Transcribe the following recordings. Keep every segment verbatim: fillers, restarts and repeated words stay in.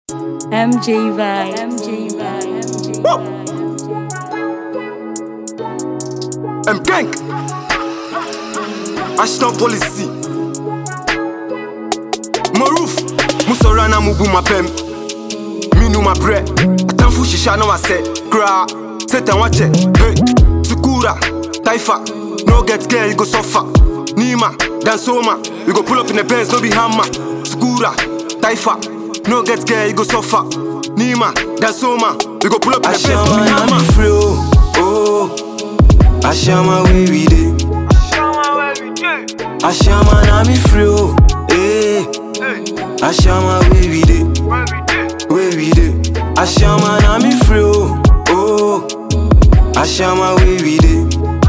M J Vibe, M J Vibe, M J Vibe. M Gang Ashton policy Maruf Musorana mubu mapem Minu my bread Atamfu shisha no I say Gra Satan watch it Hey Sukura Taifa No get girl you go suffer Nima Dansoma You go pull up in the Benz no be hammer Sukura Taifa No get girl you go suffer Nima Dansoma You go pull up in the Benz no be hammer Oh Ashama where we dey Ashama na me free oh eh Ashama where we dey Where we dey Ashama na me free oh oh Ashama where we dey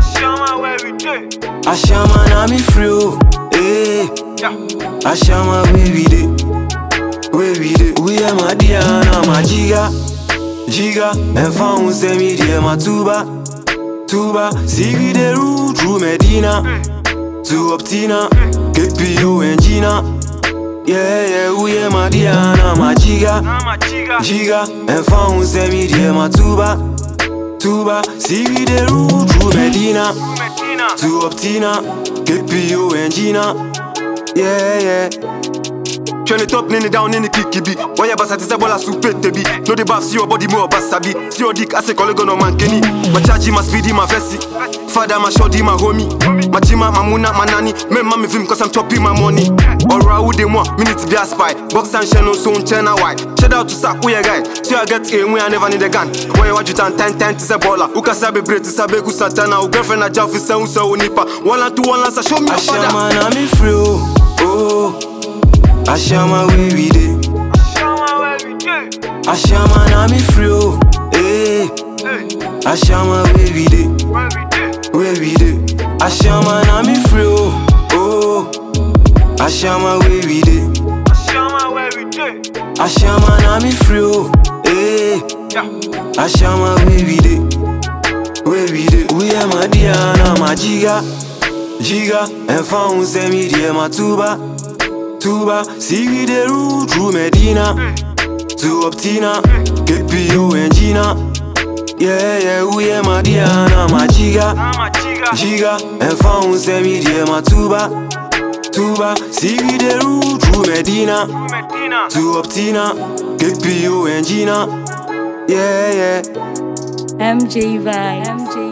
Ashama na me free oh eh Ashama where we dey Where we dey We are my Diana my Jiga Jiga and found say me dear my tuba Tuba, see we the route through Medina to Optina, K P O and Gina. Yeah, yeah, we are my Diana, my Jiga, Jiga, and found semi dear my Tuba, Tuba, see we the route through Medina to Optina, K P O and Gina. Yeah, yeah. Turn it up, nini down, nini kiki bi. Why ya basa tise bola soupe tebi. No the bath, see your body more basabi. See your dick, I say colleague no man kenny. My chargy, my speedy, my vessi. Father, my shoddy, my homie. My chima, my muna, my nanny. Me mami vim cause I'm chopping my money. Alright, who they want? Me need to be a spy. Box and shell no soon, chena white. Shout out to Sack, who ya guy? See I get aim, we I never need a gun. Why you watch you turn ten ten to say baller? Who can sabe break to sabe ku satana? Who girlfriend a jaw fi say who say who nipa? One and two, one and say show me a father. Ashama na me free oh. Ashama where we dey Ashama na me free oh eh Ashama where we dey Where we dey Ashama na me free oh oh Ashama where we dey Ashama na me free oh eh Ashama where we dey Where we dey We are my Diana my Jiga Jiga and found say me dear my Tuba Tuba, see we the route through Medina to Optina, K P O and Gina. Yeah, yeah, we are my Diana, my Jiga, Jiga, and found say me dear my Tuba, Tuba, see we the route through Medina to Optina, K P O and Gina. Yeah, yeah. M J Vibe, M J